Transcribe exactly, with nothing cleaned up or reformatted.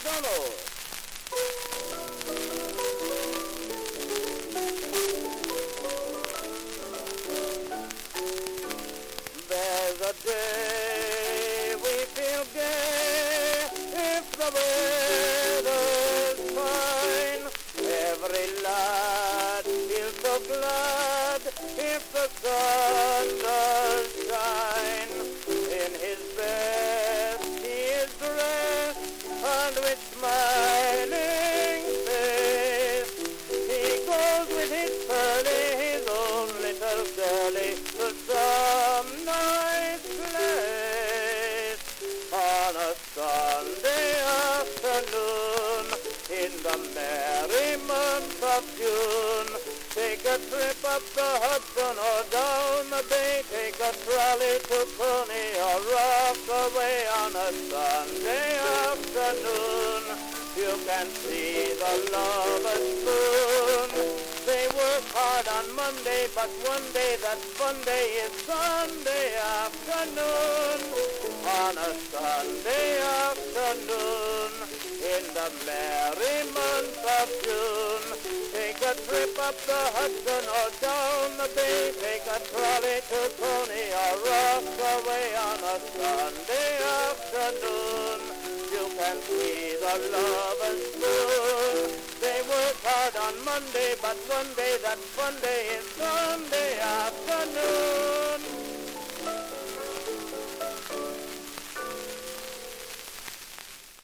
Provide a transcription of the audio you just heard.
McDonald. There's a day we feel gay if the weather's fine. Every lad feels so glad if the sun does shine. In his best he is dressed, and with smiling face he goes with his pearly, his own little girlie to some nice place. On a Sunday afternoon in the merry month of June, take a trip up the Hudson or down the bay, take a trolley to Coney or Rockaway. On a Sunday afternoon you can see the lovers spoon. They work hard on Monday, but one day that fun day is Sunday afternoon. On a Sunday afternoon in the merry month of June, take a trip up the Hudson or down the bay, take a trolley to Coney or Rockaway. On a Sunday afternoon you can see the lovers spoon. They work hard on Monday, but one day that fun day is Sunday afternoon.